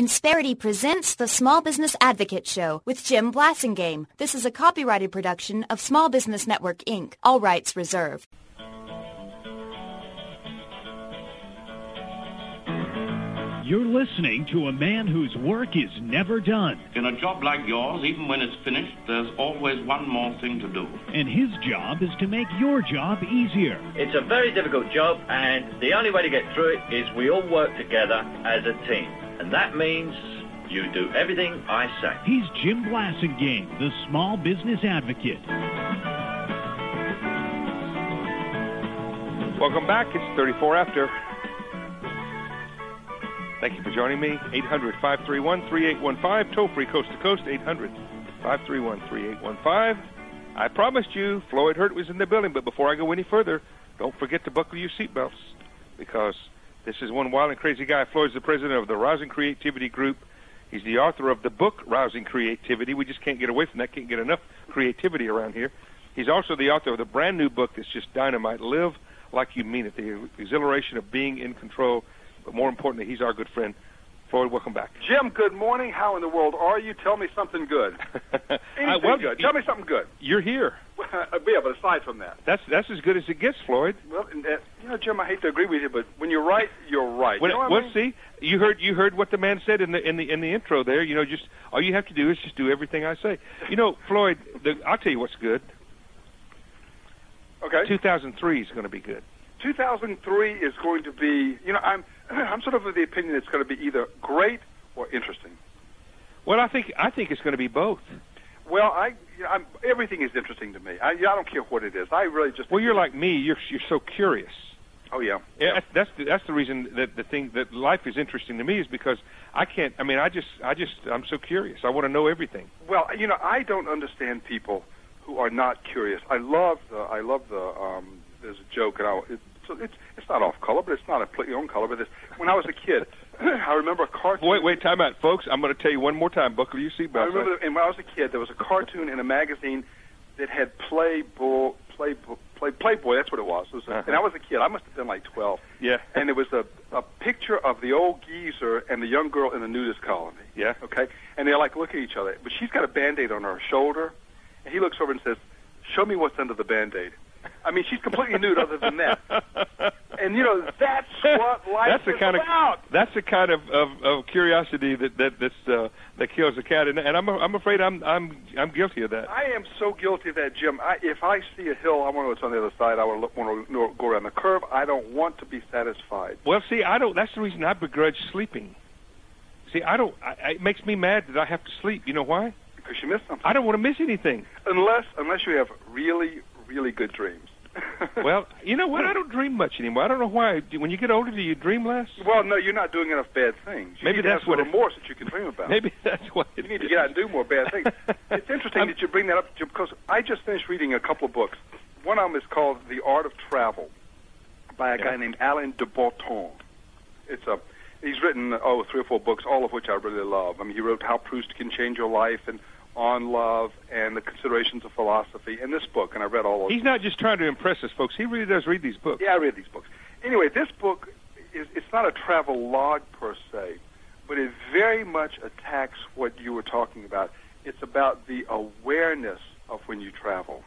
Insperity presents the Small Business Advocate Show with Jim Blasingame. This is a copyrighted production of Small Business Network, Inc. All rights reserved. You're listening to a man whose work is never done. In a job like yours, even when it's finished, there's always one more thing to do. And his job is to make your job easier. It's a very difficult job, and the only way to get through it is we all work together as a team. And that means you do everything I say. He's Jim Blasingame, the Small Business Advocate. Welcome back. It's 34 after. Thank you for joining me. 800-531-3815, toll-free coast to coast, 800-531-3815. I promised you Floyd Hurt was in the building, but before I go any further, don't forget to buckle your seatbelts, because this is one wild and crazy guy. Floyd's the president of the Rousing Creativity Group. He's the author of the book, Rousing Creativity. We just can't get away from that, can't get enough creativity around here. He's also the author of the brand new book that's just dynamite, Live Like You Mean It, the exhilaration of being in control. But more importantly, he's our good friend. Floyd, welcome back. Jim, good morning. How in the world are you? Tell me something good. Anything good. Tell me something good. You're here. Yeah, but aside from that. That's as good as it gets, Floyd. Well, Jim, I hate to agree with you, but when you're right, you're right. You know what I mean? See, you heard what the man said in the intro there. You know, just all you have to do is just do everything I say. You know, Floyd, I'll tell you what's good. Okay. 2003 is going to be good. 2003 is going to be, I'm sort of of the opinion it's going to be either great or interesting. Well, I think it's going to be both. Well, everything is interesting to me. I don't care what it is. I really just. Well, you're like me. You're so curious. Oh yeah. Yeah. That's the reason that life is interesting to me is because I'm so curious. I want to know everything. Well, I don't understand people who are not curious. I love the. There's a joke, and it's not off color, but it's not completely on color. But when I was a kid, I remember a cartoon. Wait, time out, folks. I'm going to tell you one more time. Buckle your seatbelts. I remember, and when I was a kid, there was a cartoon in a magazine that had Playboy. That's what it was. And I was a kid. I must have been like 12. Yeah. And it was a picture of the old geezer and the young girl in the nudist colony. Yeah. Okay. And they're like looking at each other, but she's got a Band-Aid on her shoulder, and he looks over and says, "Show me what's under the Band-Aid." I mean, she's completely nude other than that. And, that's what life is about. That's the kind of curiosity that kills a cat. And I'm afraid I'm guilty of that. I am so guilty of that, Jim. If I see a hill, I want to know what's on the other side. I want to go around the curve. I don't want to be satisfied. Well, see, that's the reason I begrudge sleeping. See, it makes me mad that I have to sleep. You know why? Because you miss something. I don't want to miss anything. Unless you have really, really good dreams. Well, you know what? I don't dream much anymore. I don't know why. When you get older, do you dream less? Well, no, you're not doing enough bad things. Maybe that's what remorse that you can dream about. Maybe that's what you need to get out and do more bad things. It's interesting that you bring that up, Jim, because I just finished reading a couple of books. One of them is called The Art of Travel by a guy named Alain de Botton. He's written 3 or 4 books, all of which I really love. I mean, he wrote How Proust Can Change Your Life and On Love and The Considerations of Philosophy, and this book, and I read all of them. He's not just trying to impress us, folks. He really does read these books. Yeah, I read these books. Anyway, this book, it's not a travel log per se, but it very much attacks what you were talking about. It's about the awareness of when you travel.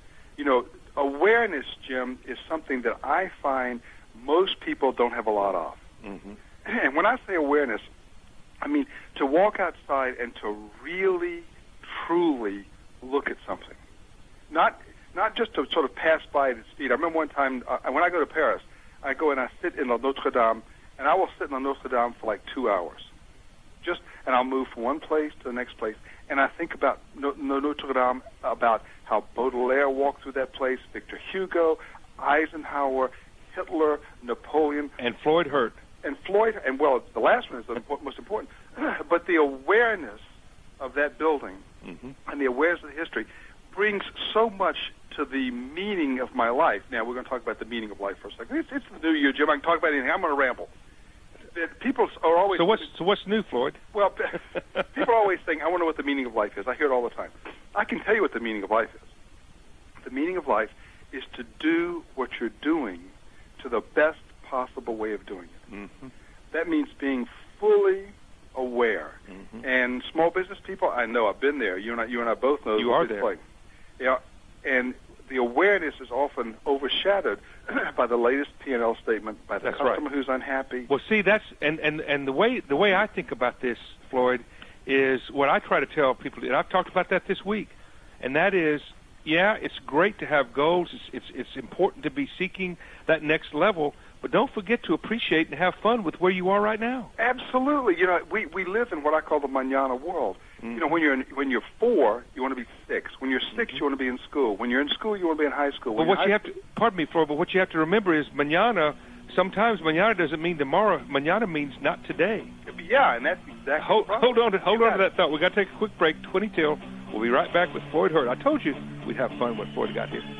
Awareness, Jim, is something that I find most people don't have a lot of. Mm-hmm. And when I say awareness, I mean to walk outside and to really truly look at something, not just to sort of pass by at its speed. I remember one time when I go to Paris, I go and I sit in Notre Dame, and I will sit in Notre Dame for like 2 hours, and I'll move from one place to the next place, and I think about Notre Dame, about how Baudelaire walked through that place, Victor Hugo, Eisenhower, Hitler, Napoleon, and Floyd Hurt, and the last one is the most important, but the awareness of that building. Mm-hmm. And the awareness of the history brings so much to the meaning of my life. Now, we're going to talk about the meaning of life for a second. It's the new year, Jim. I can talk about anything. I'm going to ramble. People are always... So what's new, Floyd? Well, people are always saying, I want to know what the meaning of life is. I hear it all the time. I can tell you what the meaning of life is. The meaning of life is to do what you're doing to the best possible way of doing it. Mm-hmm. That means being fully aware. And small business people, I know, I've been there. You and I both know. You are there. Like. Yeah, and the awareness is often overshadowed by the latest P&L statement, by the customer who's unhappy. Well, see, that's and the way I think about this, Floyd, is what I try to tell people, and I've talked about that this week, and that is, yeah, it's great to have goals. It's important to be seeking that next level, but don't forget to appreciate and have fun with where you are right now. Absolutely. You know, we live in what I call the mañana world. You know, when you're 4, you want to be 6. When you're 6, you want to be in school. When you're in school, you want to be in high school. But what you have to, pardon me, Floyd, but what you have to remember is mañana. Sometimes mañana doesn't mean tomorrow. Mañana means not today. Yeah, and that's exactly hold on to that thought. We got to take a quick break. 20 till. We'll be right back with Floyd Hurt. I told you we'd have fun when Floyd got here.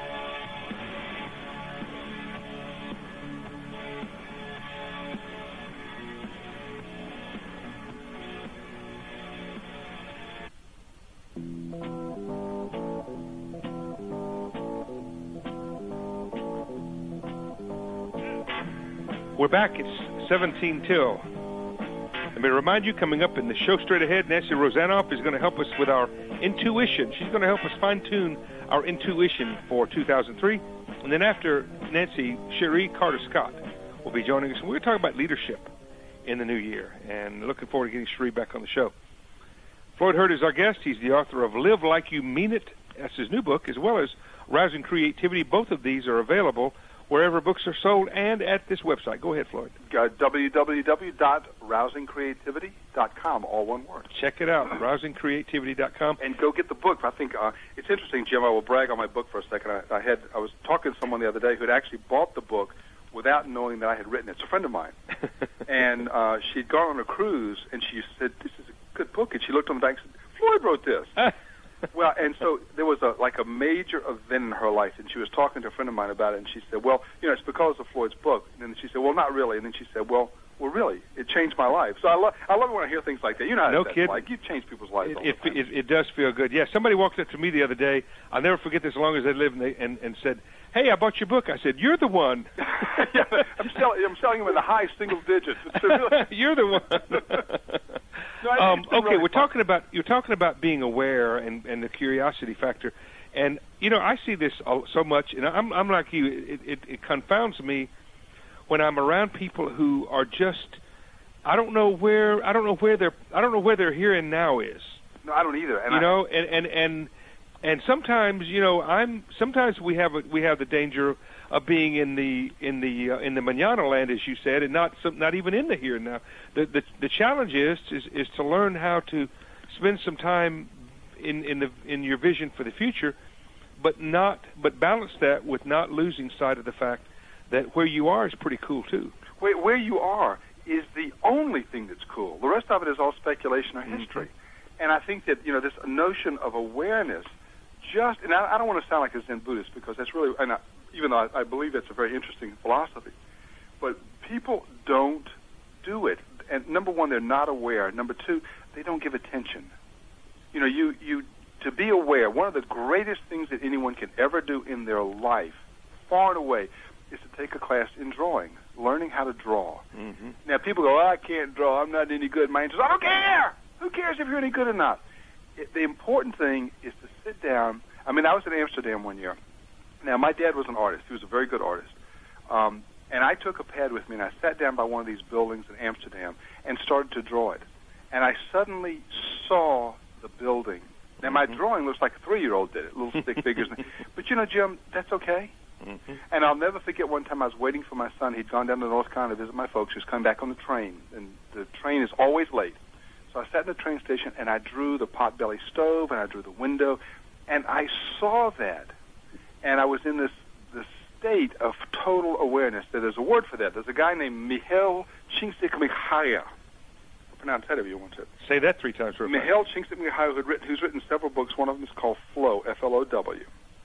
We're back. It's 17 till. Let me remind you, coming up in the show straight ahead, Nancy Rosanoff is going to help us with our intuition. She's going to help us fine-tune our intuition for 2003. And then after Nancy, Cherie Carter-Scott will be joining us. And we're talking about leadership in the new year. And looking forward to getting Cherie back on the show. Floyd Hurt is our guest. He's the author of Live Like You Mean It. That's his new book, as well as Rousing Creativity. Both of these are available wherever books are sold and at this website. Go ahead, Floyd. www.rousingcreativity.com, all one word. Check it out, rousingcreativity.com. And go get the book. I think it's interesting, Jim. I will brag on my book for a second. I was talking to someone the other day who had actually bought the book without knowing that I had written it. It's a friend of mine. And she'd gone on a cruise, and she said, "This is a good book." And she looked on the back and said, "Floyd wrote this." Well, and so there was a major event in her life, and she was talking to a friend of mine about it, and she said, "Well, you know, it's because of Floyd's book." And then she said, "Well, not really." And then she said, "Well, really, it changed my life." So I love it when I hear things like that. You know how that's like. You change people's lives all the time. It does feel good. Yeah, somebody walked up to me the other day. I'll never forget this as long as they live, and said, "Hey, I bought your book." I said, "You're the one." Yeah, I'm selling them in the high single digits. You're the one. No, okay, you're talking about being aware and the curiosity factor, and you know I see this so much, and I'm like you. It confounds me when I'm around people who are just I don't know where their here and now is. No, I don't either. And and sometimes sometimes we have the danger of being in the mañana land, as you said, and not even in the here and now. The challenge is to learn how to spend some time in your vision for the future, but balance that with not losing sight of the fact that where you are is pretty cool too. Where you are is the only thing that's cool. The rest of it is all speculation or history. And I think that this notion of awareness, and I don't want to sound like a Zen Buddhist because that's really, even though I believe that's a very interesting philosophy, but people don't do it. And number one, they're not aware. Number two, they don't give attention. You to be aware, one of the greatest things that anyone can ever do in their life, far and away, is to take a class in drawing, learning how to draw. Mm-hmm. Now, people go, "I can't draw. I'm not any good." My answer is, "I don't care. Who cares if you're any good or not?" The important thing is to sit down. I mean, I was in Amsterdam one year. Now, my dad was an artist. He was a very good artist. And I took a pad with me, and I sat down by one of these buildings in Amsterdam and started to draw it. And I suddenly saw the building. Now, my drawing looks like a 3-year-old did it, little stick figures. But, Jim, that's okay. Mm-hmm. And I'll never forget one time I was waiting for my son. He'd gone down to North Carolina to visit my folks. He was coming back on the train, and the train is always late. So I sat in the train station, and I drew the potbelly stove, and I drew the window, and I saw that. And I was in this state of total awareness. There's a word for that. There's a guy named Mihail Csikszentmihalyi. I'll pronounce that if you want to. Say that 3 times. Mihail Csikszentmihalyi, who's written several books. One of them is called Flow, F-L-O-W.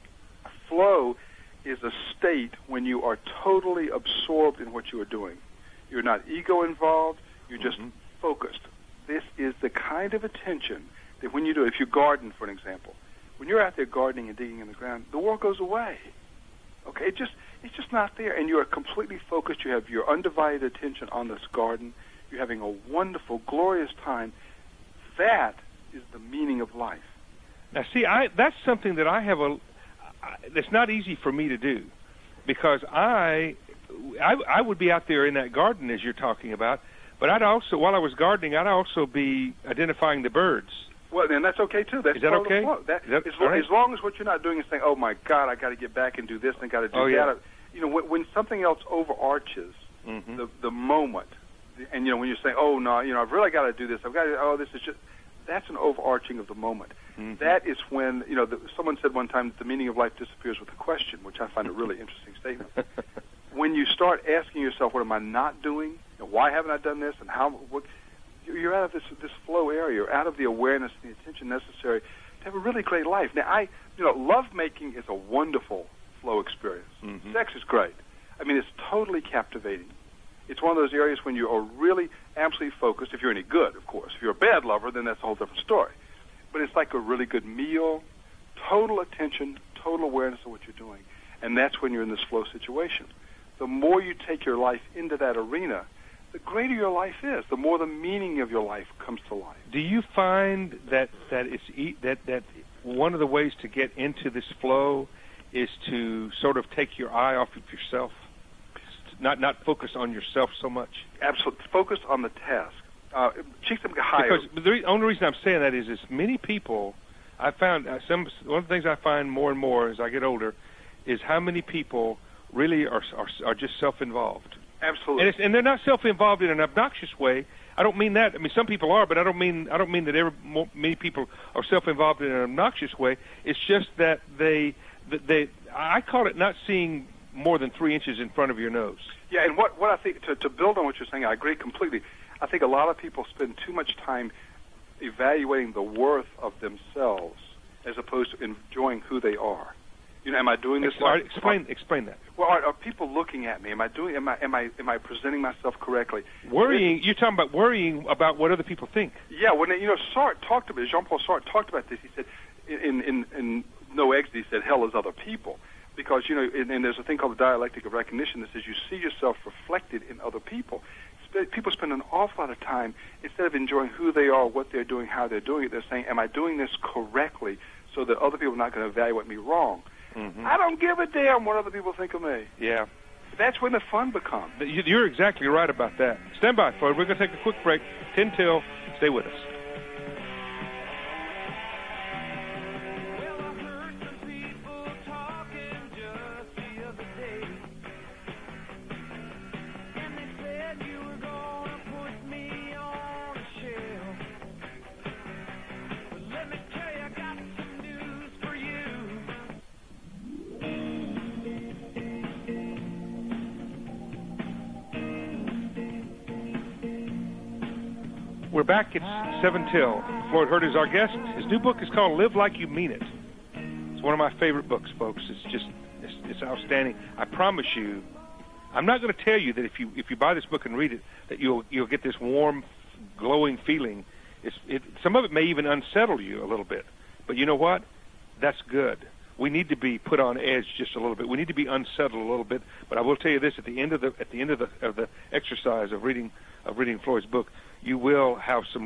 Flow is a state when you are totally absorbed in what you are doing. You're not ego involved. You're just focused. This is the kind of attention that when you do, if you garden, for an example, when you're out there gardening and digging in the ground, the work goes away. Okay, it's just not there, and you are completely focused. You have your undivided attention on this garden. You're having a wonderful, glorious time. That is the meaning of life. Now, see, that's something that I have that's not easy for me to do, because I would be out there in that garden as you're talking about, but I'd also, while I was gardening, I'd also be identifying the birds. Well, then that's okay too. Is that okay? As long as what you're not doing is saying, "Oh my God, I got to get back and do this, and I got to do that." Yeah. You know, when something else overarches the moment, and you know, when you're saying, "Oh no, you know, I've really got to do this. I've got to. Oh, this is just." That's an overarching of the moment. That is when, you know, someone said one time that the meaning of life disappears with a question, which I find a really interesting statement. When you start asking yourself, "What am I not doing? And why haven't I done this? And how?" You're out of this flow area. You're out of the awareness and the attention necessary to have a really great life. Now, lovemaking is a wonderful flow experience. Sex is great. I mean, it's totally captivating. It's one of those areas when you are really absolutely focused, if you're any good, of course. If you're a bad lover, then that's a whole different story. But it's like a really good meal, total attention, total awareness of what you're doing. And that's when you're in this flow situation. The more you take your life into that arena, the greater your life is, the more the meaning of your life comes to life. Do you find that that one of the ways to get into this flow is to sort of take your eye off of yourself? Not focus on yourself so much. Absolutely, focus on the task. Because the only reason I'm saying that is many people, I found one of the things I find more and more as I get older, is how many people really are just self-involved. Absolutely, and they're not self-involved in an obnoxious way. I don't mean that. I mean, some people are, but I don't mean that many people are self-involved in an obnoxious way. It's just that they I call it not seeing more than 3 inches in front of your nose. Yeah, and what I think, to build on what you're saying, I agree completely. I think a lot of people spend too much time evaluating the worth of themselves as opposed to enjoying who they are. You know, am I doing this? Explain that. Well, are people looking at me? Am I presenting myself correctly? Worrying. You're talking about worrying about what other people think. Yeah, when Sartre talked about Jean-Paul Sartre talked about this. He said in No Exit, he said hell is other people. Because, you know, and there's a thing called the dialectic of recognition that says you see yourself reflected in other people. People spend an awful lot of time, instead of enjoying who they are, what they're doing, how they're doing it, they're saying, am I doing this correctly so that other people are not going to evaluate me wrong? I don't give a damn what other people think of me. Yeah. That's when the fun becomes. You're exactly right about that. Stand by, Floyd. We're going to take a quick break. 10 till. Stay with us. We're back. It's 7 till. Floyd Hurt is our guest. His new book is called Live Like You Mean It. It's one of my favorite books, folks. It's outstanding. I promise you, I'm not going to tell you that if you buy this book and read it, that you'll get this warm, glowing feeling. Some of it may even unsettle you a little bit. But you know what? That's good. We need to be put on edge just a little bit. We need to be unsettled a little bit. But I will tell you this: at the end of the exercise of reading Floyd's book, you will have some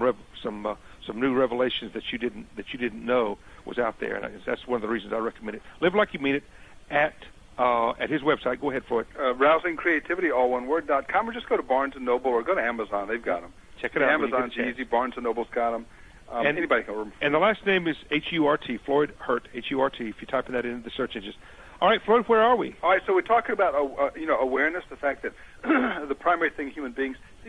new revelations that you didn't know was out there, and that's one of the reasons I recommend it. Live Like You Mean It at his website. Go ahead, Floyd. Rousing Creativity, all one word.com, or just go to Barnes & Noble or go to Amazon. They've got them. Check it out. Amazon's easy. Barnes & Noble's got them. Anybody can order them. And the last name is H-U-R-T, Floyd Hurt, H-U-R-T, if you type that into the search engines. All right, Floyd, where are we? All right, so we're talking about awareness, the fact that the primary thing human beings see.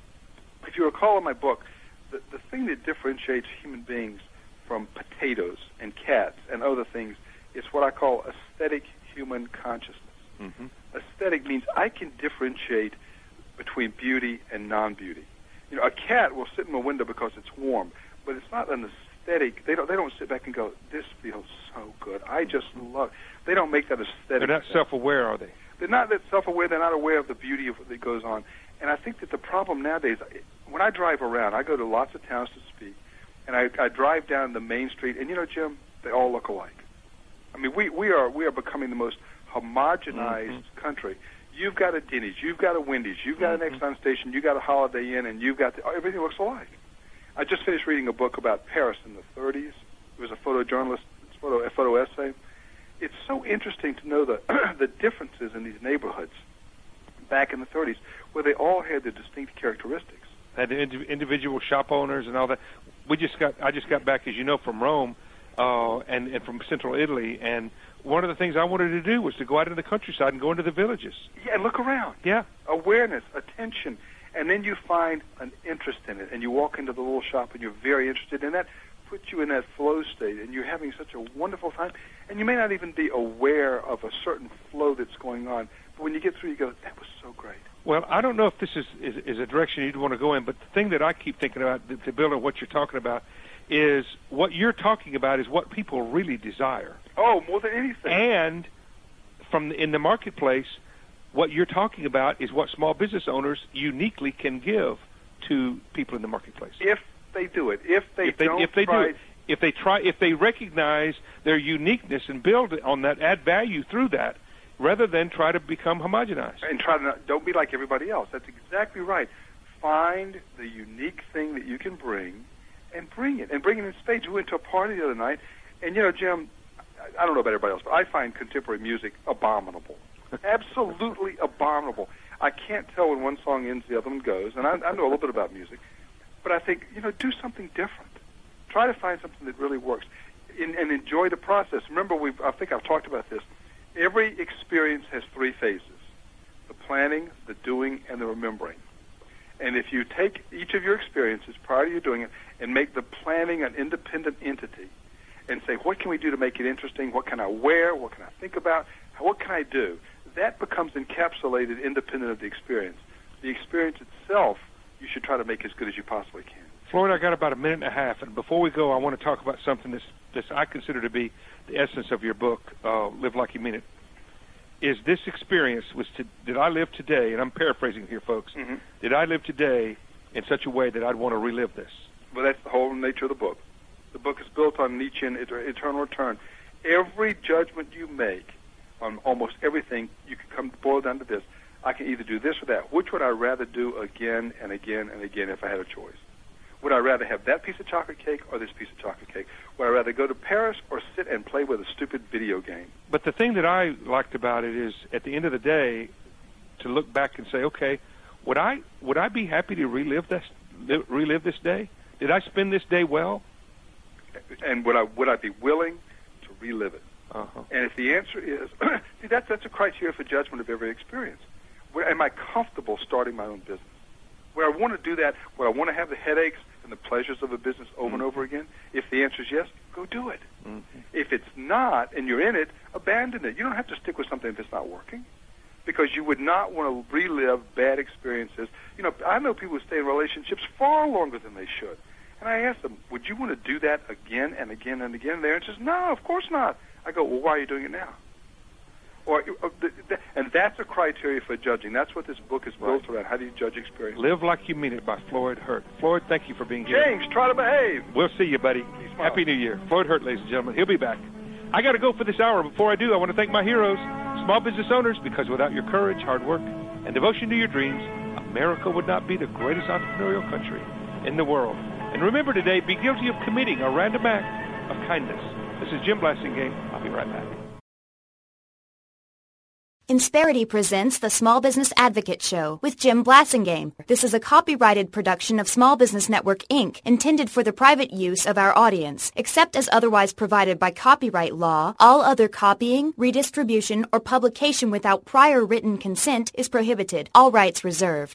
If you recall in my book, the thing that differentiates human beings from potatoes and cats and other things is what I call aesthetic human consciousness. Mm-hmm. Aesthetic means I can differentiate between beauty and non-beauty. You know, a cat will sit in a window because it's warm, but it's not an aesthetic. They don't sit back and go, "This feels so good. I just love." They don't make that aesthetic. They're not self-aware, are they? They're not that self-aware. They're not aware of the beauty of what goes on. And I think that the problem nowadays, when I drive around, I go to lots of towns to speak, and I drive down the main street, and you know, Jim, they all look alike. I mean, we are becoming the most homogenized country. You've got a Denny's, you've got a Wendy's, you've got an Exxon station, you've got a Holiday Inn, and you've got everything looks alike. I just finished reading a book about Paris in the 30s. It was a photojournalist, a photo essay. It's so interesting to know the differences in these neighborhoods back in the 30s, where they all had their distinct characteristics. Had individual shop owners and all that. I just got back, as you know, from Rome and from Central Italy, and one of the things I wanted to do was to go out into the countryside and go into the villages. Yeah, and look around. Yeah. Awareness, attention, and then you find an interest in it, and you walk into the little shop and you're very interested in that, puts you in that flow state, and you're having such a wonderful time, and you may not even be aware of a certain flow that's going on, but when you get through, you go, that was so great. Well, I don't know if this is a direction you'd want to go in, but the thing that I keep thinking about, to build on what you're talking about, is what you're talking about is what people really desire. Oh, more than anything. And in the marketplace, what you're talking about is what small business owners uniquely can give to people in the marketplace. If they do it, if they recognize their uniqueness and build on that, add value through that, rather than try to become homogenized. And don't be like everybody else. That's exactly right. Find the unique thing that you can bring, and bring it in spades. We went to a party the other night, and Jim, I don't know about everybody else, but I find contemporary music abominable. Absolutely abominable. I can't tell when one song ends, the other one goes, and I know a little bit about music, but I think, do something different. Try to find something that really works, and enjoy the process. Remember, I think I've talked about this. Every experience has three phases: the planning, the doing, and the remembering. And if you take each of your experiences prior to you doing it and make the planning an independent entity and say, what can we do to make it interesting? What can I wear? What can I think about? What can I do? That becomes encapsulated independent of the experience. The experience itself, you should try to make as good as you possibly can. Floyd, I got about a minute and a half, and before we go, I want to talk about something that I consider to be the essence of your book, Live Like You Mean It. Is this experience, did I live today, and I'm paraphrasing here, folks, did I live today in such a way that I'd want to relive this? Well, that's the whole nature of the book. The book is built on Nietzschean eternal return. Every judgment you make on almost everything, you can boil down to this: I can either do this or that. Which would I rather do again and again and again if I had a choice? Would I rather have that piece of chocolate cake or this piece of chocolate cake? Would I rather go to Paris or sit and play with a stupid video game? But the thing that I liked about it is, at the end of the day, to look back and say, okay, would I be happy to relive this day? Did I spend this day well? And would I be willing to relive it? Uh-huh. And if the answer is, see, that's a criteria for judgment of every experience. Am I comfortable starting my own business? Where I want to do that, where I want to have the headaches and the pleasures of a business over and over again, if the answer is yes, go do it. If it's not, and you're in it, abandon it. You don't have to stick with something if it's not working, because you would not want to relive bad experiences. I know people who stay in relationships far longer than they should. And I ask them, would you want to do that again and again and again? And their answer is, no, of course not. I go, well, why are you doing it now? And that's a criteria for judging. That's what this book is built around. How do you judge experience? Live Like You Mean It by Floyd Hurt. Floyd, thank you for being here. James, try to behave. We'll see you, buddy. Happy New Year. Floyd Hurt, ladies and gentlemen. He'll be back. I got to go for this hour. Before I do, I want to thank my heroes, small business owners, because without your courage, hard work, and devotion to your dreams, America would not be the greatest entrepreneurial country in the world. And remember today, be guilty of committing a random act of kindness. This is Jim Blasingame. I'll be right back. Insperity presents the Small Business Advocate Show with Jim Blasingame. This is a copyrighted production of Small Business Network, Inc., intended for the private use of our audience. Except as otherwise provided by copyright law, all other copying, redistribution, or publication without prior written consent is prohibited. All rights reserved.